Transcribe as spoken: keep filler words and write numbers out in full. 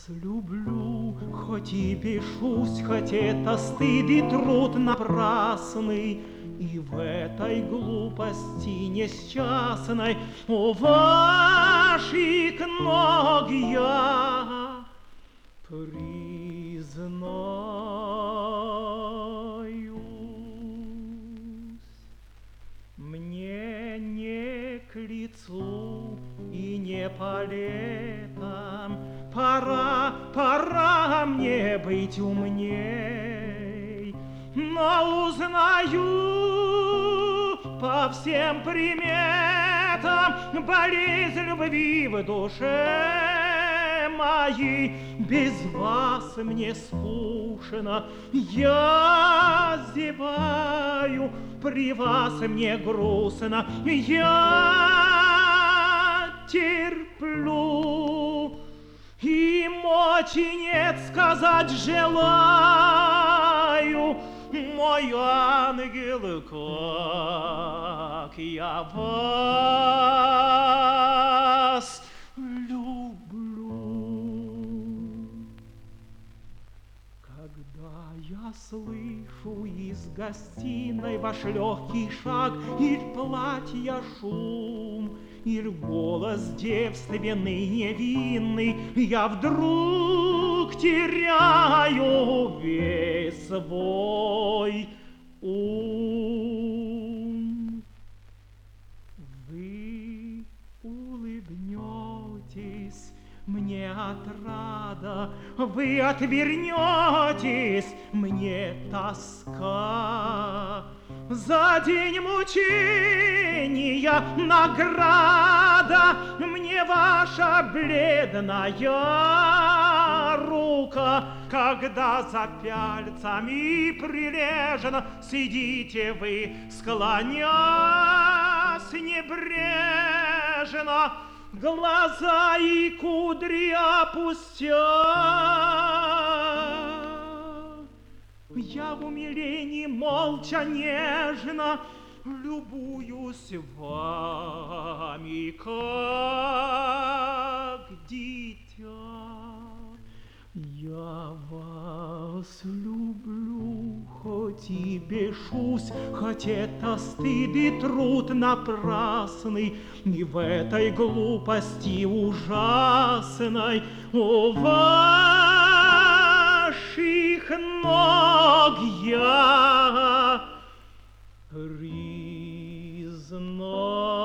люблю, хоть и бешусь, хоть это стыд и труд напрасный, и в этой глупости несчастной у ваших ног я признаюсь. Мне не к лицу и не по летам, пора, пора мне быть умней, но узнаю по всем приметам болезнь любви в душе моей. Без вас мне скучно, я зеваю, при вас мне грустно, я терплю. И мочи нет сказать желаю, мой ангел, как я вас люблю. Когда я слышу из гостиной ваш легкий шаг, или платья шум, или голос девственный, невинный, я вдруг теряю весь свой ум. Вы улыбнетесь мне отрада, вы отвернетесь, мне тоска. За день мучения награда мне ваша бледная рука, когда за пяльцами прилежно сидите вы, склонясь небрежно, глаза и кудри опустя. Я в умилении молча нежно любуюсь вами, как дитя. Я вас люблю, хоть и бешусь, хоть это стыд и труд напрасный, и в этой глупости ужасной у ваших ног я признаюсь.